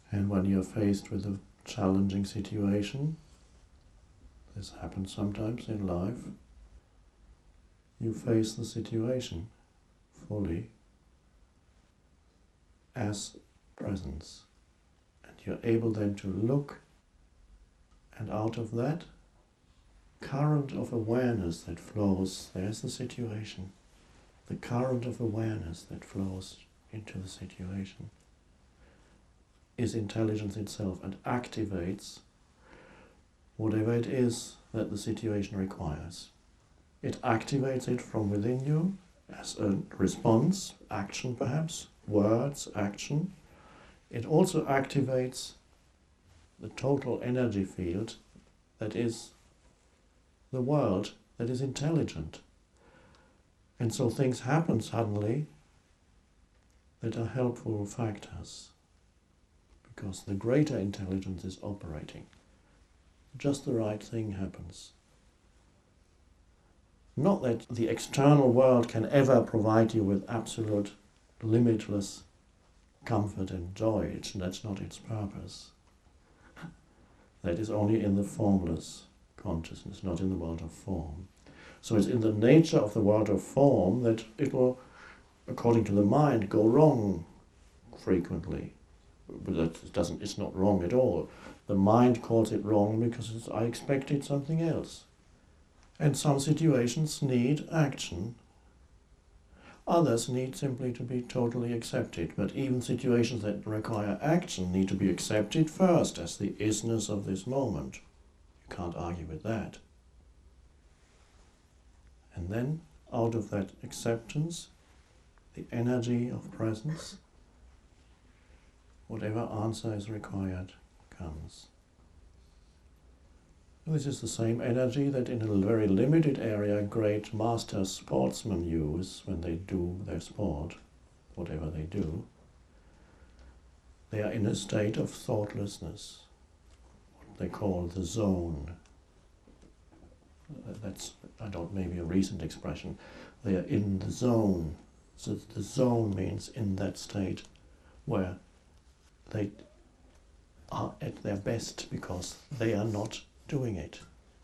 And when you're faced with a challenging situation, this happens sometimes in life, you face the situation fully as presence. And you're able then to look, and out of that current of awareness that flows, there's the situation, the current of awareness that flows into the situation is intelligence itself and activates whatever it is that the situation requires. It activates it from within you as a response, action perhaps, words, action. It also activates the total energy field that is the world, that is intelligent. And so things happen suddenly that are helpful factors, because the greater intelligence is operating. Just the right thing happens. Not that the external world can ever provide you with absolute, limitless comfort and joy. That's not its purpose. That is only in the formless consciousness, not in the world of form. So it's in the nature of the world of form that it will, according to the mind, go wrong frequently. But it's not wrong at all. The mind calls it wrong because I expected something else. And some situations need action. Others need simply to be totally accepted. But even situations that require action need to be accepted first as the isness of this moment. You can't argue with that. And then, out of that acceptance, the energy of presence, whatever answer is required comes. And this is the same energy that in a very limited area great master sportsmen use when they do their sport, whatever they do. They are in a state of thoughtlessness, what they call the zone. That's, maybe a recent expression. They are in the zone. So the zone means in that state where they are at their best because they are not doing it.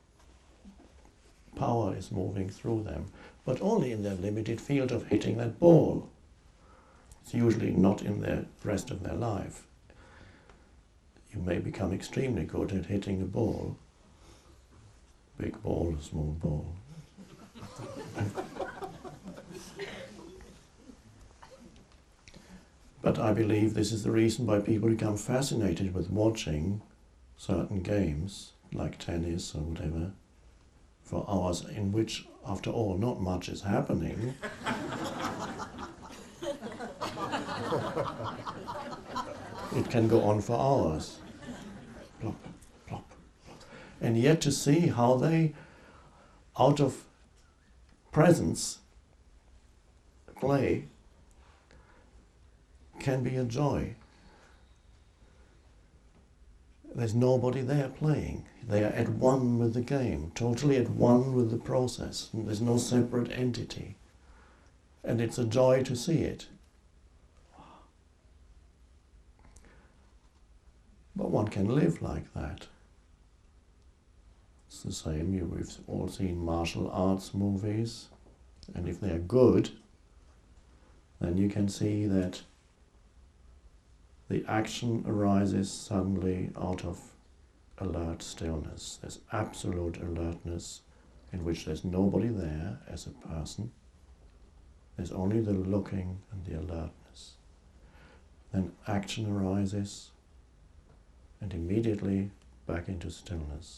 Power is moving through them, but only in their limited field of hitting that ball. It's usually not in the rest of their life. You may become extremely good at hitting a ball. Big ball, small ball. But I believe this is the reason why people become fascinated with watching certain games, like tennis or whatever, for hours in which, after all, not much is happening. It can go on for hours. Plop, plop, plop. And yet to see how they, out of presence, play, can be a joy. There's nobody there playing. They are at one with the game, totally at one with the process. There's no separate entity. And it's a joy to see it. But one can live like that. It's the same. We've all seen martial arts movies, and if they're good, then you can see that the action arises suddenly out of alert stillness. There's absolute alertness in which there's nobody there as a person. There's only the looking and the alertness. Then action arises, and immediately back into stillness.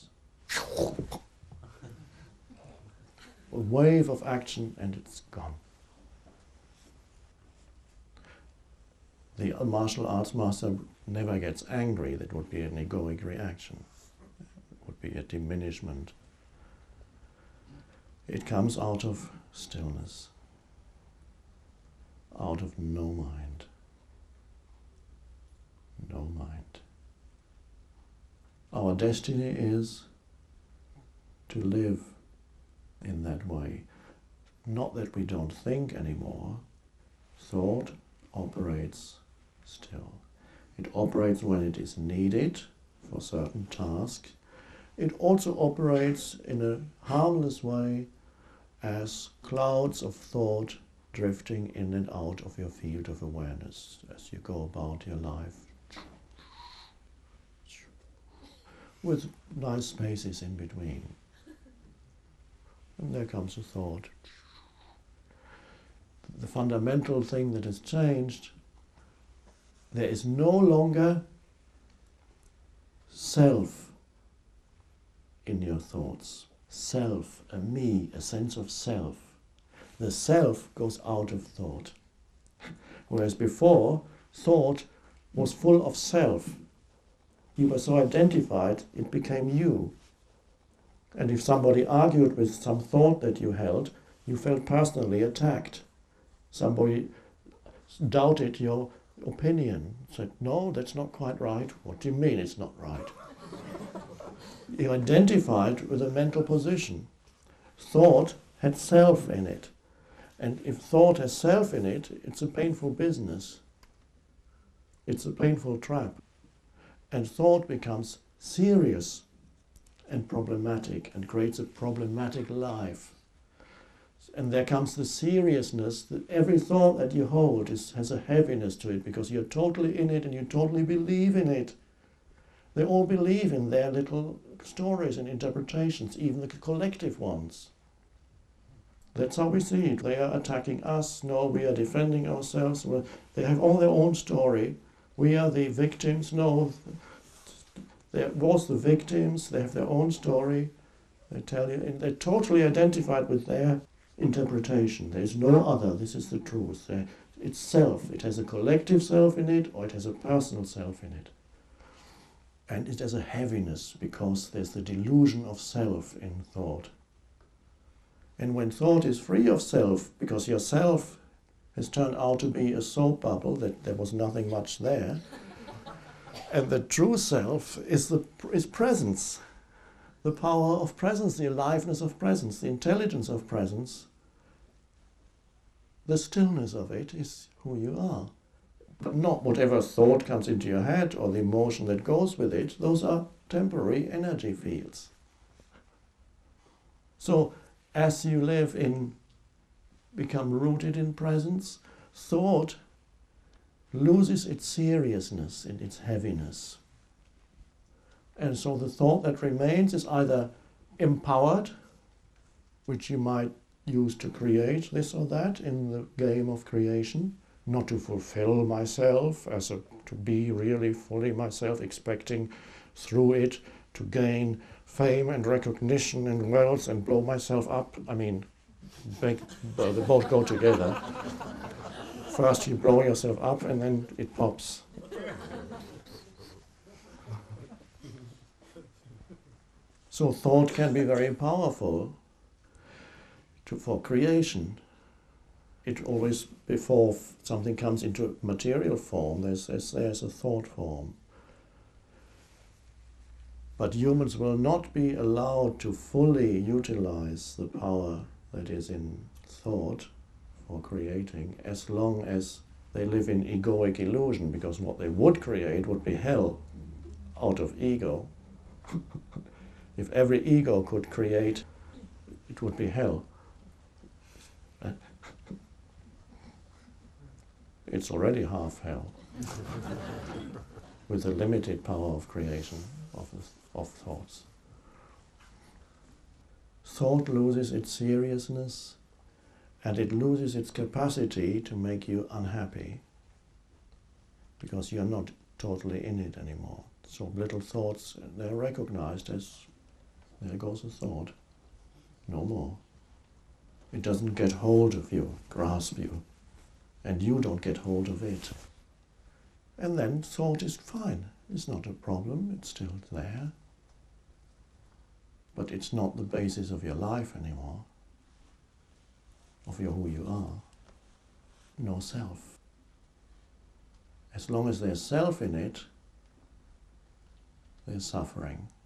A wave of action and it's gone. The martial arts master never gets angry. That would be an egoic reaction. It would be a diminishment. It comes out of stillness, out of no mind. No mind. Our destiny is to live in that way. Not that we don't think anymore. Thought operates still. It operates when it is needed for certain tasks. It also operates in a harmless way as clouds of thought drifting in and out of your field of awareness as you go about your life, with nice spaces in between. And there comes a thought. The fundamental thing that has changed, there is no longer self in your thoughts. Self, a me, a sense of self. The self goes out of thought. Whereas before, thought was full of self. You were so identified, it became you. And if somebody argued with some thought that you held, you felt personally attacked. Somebody doubted your opinion, said, no, that's not quite right. What do you mean it's not right? You identified with a mental position. Thought had self in it. And if thought has self in it, it's a painful business. It's a painful trap. And thought becomes serious and problematic and creates a problematic life. And there comes the seriousness that every thought that you hold has a heaviness to it because you're totally in it and you totally believe in it. They all believe in their little stories and interpretations, even the collective ones. That's how we see it. They are attacking us. No, we are defending ourselves. They have all their own story. We are the victims. No, there was the victims. They have their own story. They tell you, and they're totally identified with their interpretation. There is no other. This is the truth. It's self. It has a collective self in it, or it has a personal self in it. And it has a heaviness because there's the delusion of self in thought. And when thought is free of self, because your self has turned out to be a soap bubble, that there was nothing much there, and the true self is presence, the power of presence, the aliveness of presence, the intelligence of presence. The stillness of it is who you are. But not whatever thought comes into your head or the emotion that goes with it. Those are temporary energy fields. So as you become rooted in presence, thought loses its seriousness and its heaviness. And so the thought that remains is either empowered, which you might use to create this or that in the game of creation, not to fulfill myself, to be really fully myself, expecting through it to gain fame and recognition and wealth and blow myself up. I mean, they both go together. First you blow yourself up and then it pops. So thought can be very powerful for creation. It always, before something comes into material form, there's a thought form. But humans will not be allowed to fully utilize the power that is in thought for creating as long as they live in egoic illusion, because what they would create would be hell out of ego. If every ego could create, it would be hell. It's already half hell with the limited power of creation of thoughts. Thought loses its seriousness and it loses its capacity to make you unhappy because you're not totally in it anymore. So little thoughts, they're recognized as, there goes a thought, no more. It doesn't get hold of you, grasp you, and you don't get hold of it. And then thought is fine. It's not a problem, it's still there. But it's not the basis of your life anymore, of who you are. No self. As long as there's self in it, there's suffering.